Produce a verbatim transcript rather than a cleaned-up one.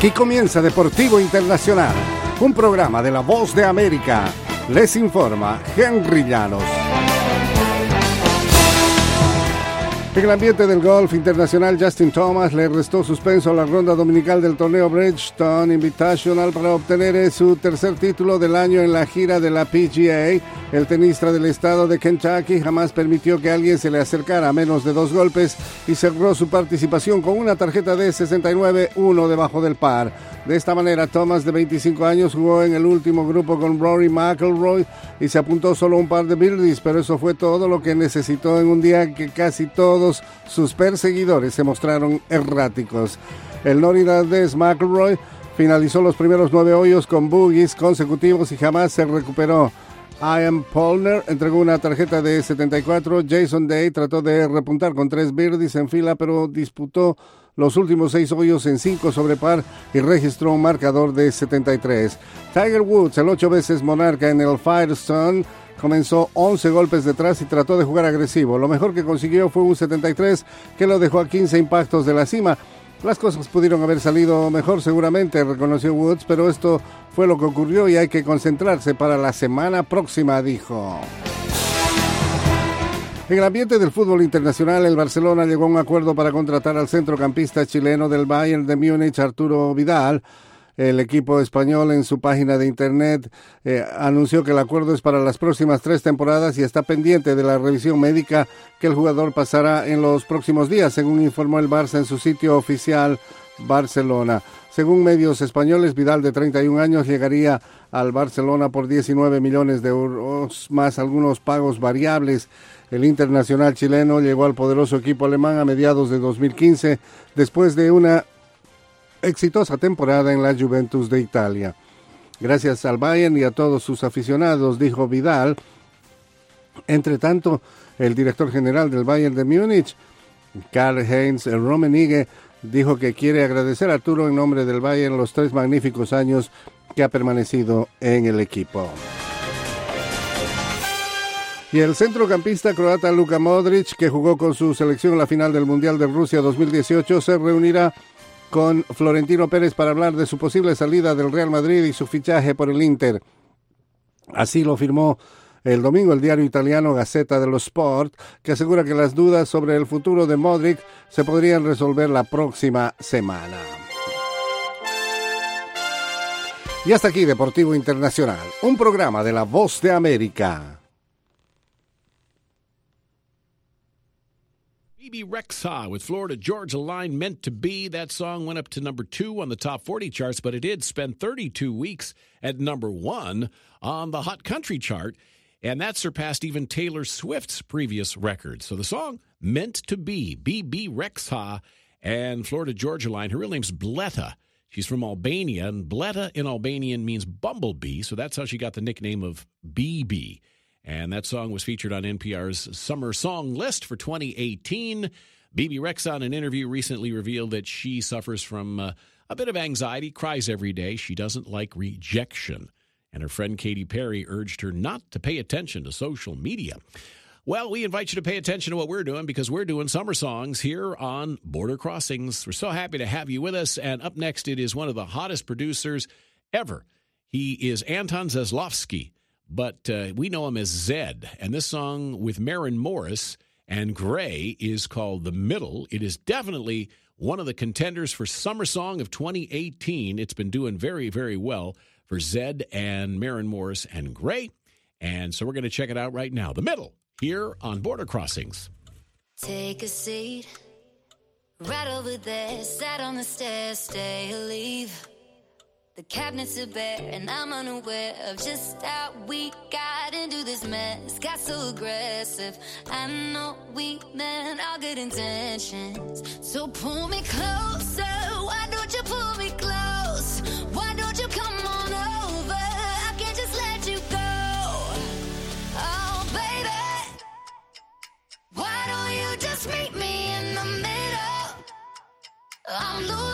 Aquí comienza Deportivo Internacional, un programa de La Voz de América. Les informa Henry Llanos. En el ambiente del golf internacional, Justin Thomas le restó suspenso a la ronda dominical del torneo Bridgestone Invitational para obtener su tercer título del año en la gira de la P G A. El tenista del estado de Kentucky jamás permitió que alguien se le acercara a menos de dos golpes y cerró su participación con una tarjeta de sesenta y nueve uno debajo del par. De esta manera, Thomas, de veinticinco años, jugó en el último grupo con Rory McIlroy y se apuntó solo un par de birdies, pero eso fue todo lo que necesitó en un día que casi todos sus perseguidores se mostraron erráticos. El norirlandés McIlroy finalizó los primeros nueve hoyos con bogies consecutivos y jamás se recuperó. Ian Poulter entregó una tarjeta de setenta y cuatro. Jason Day trató de repuntar con tres birdies en fila, pero disputó los últimos seis hoyos en cinco sobre par y registró un marcador de setenta y tres. Tiger Woods, el ocho veces monarca en el Firestone, comenzó once golpes detrás y trató de jugar agresivo. Lo mejor que consiguió fue un setenta y tres que lo dejó a quince impactos de la cima. Las cosas pudieron haber salido mejor seguramente, reconoció Woods, pero esto fue lo que ocurrió y hay que concentrarse para la semana próxima, dijo. En el ambiente del fútbol internacional, el Barcelona llegó a un acuerdo para contratar al centrocampista chileno del Bayern de Múnich, Arturo Vidal. El equipo español en su página de internet eh, anunció que el acuerdo es para las próximas tres temporadas y está pendiente de la revisión médica que el jugador pasará en los próximos días, según informó el Barça en su sitio oficial Barcelona. Según medios españoles, Vidal, de treinta y un años, llegaría al Barcelona por diecinueve millones de euros, más algunos pagos variables. El internacional chileno llegó al poderoso equipo alemán a mediados de dos mil quince, después de una exitosa temporada en la Juventus de Italia. Gracias al Bayern y a todos sus aficionados, dijo Vidal. Entre tanto, el director general del Bayern de Múnich, Karl-Heinz Rummenigge, dijo que quiere agradecer a Arturo en nombre del Bayern los tres magníficos años que ha permanecido en el equipo. Y el centrocampista croata Luka Modric, que jugó con su selección en la final del Mundial de Rusia dos mil dieciocho, se reunirá con Florentino Pérez para hablar de su posible salida del Real Madrid y su fichaje por el Inter. Así lo firmó el domingo el diario italiano Gazzetta dello Sport, que asegura que las dudas sobre el futuro de Modric se podrían resolver la próxima semana. Y hasta aquí Deportivo Internacional, un programa de La Voz de América. Bebe Rexha with Florida Georgia Line, Meant to Be. That song went up to number two on the top forty charts, but it did spend thirty-two weeks at number one on the Hot Country chart, and that surpassed even Taylor Swift's previous record. So the song, Meant to Be, Bebe Rexha and Florida Georgia Line. Her real name's Bleta. She's from Albania, and Bleta in Albanian means bumblebee, so that's how she got the nickname of B B. And that song was featured on N P R's Summer Song List for twenty eighteen. Bebe Rexha, in an interview, recently revealed that she suffers from uh, a bit of anxiety, cries every day. She doesn't like rejection. And her friend Katy Perry urged her not to pay attention to social media. Well, we invite you to pay attention to what we're doing because we're doing summer songs here on Border Crossings. We're so happy to have you with us. And up next, it is one of the hottest producers ever. He is Anton Zaslavsky. But uh, we know him as Zed, and this song with Maren Morris and Gray is called The Middle. It is definitely one of the contenders for Summer Song of twenty eighteen. It's been doing very, very well for Zed and Maren Morris and Gray, and so we're going to check it out right now. The Middle, here on Border Crossings. Take a seat, right over there, sat on the stairs, stay or leave. The cabinets are bare and I'm unaware of just how we got into this mess. Got so aggressive, I know we meant all good intentions. So pull me closer, why don't you pull me close? Why don't you come on over, I can't just let you go. Oh baby, why don't you just meet me in the middle? I'm losing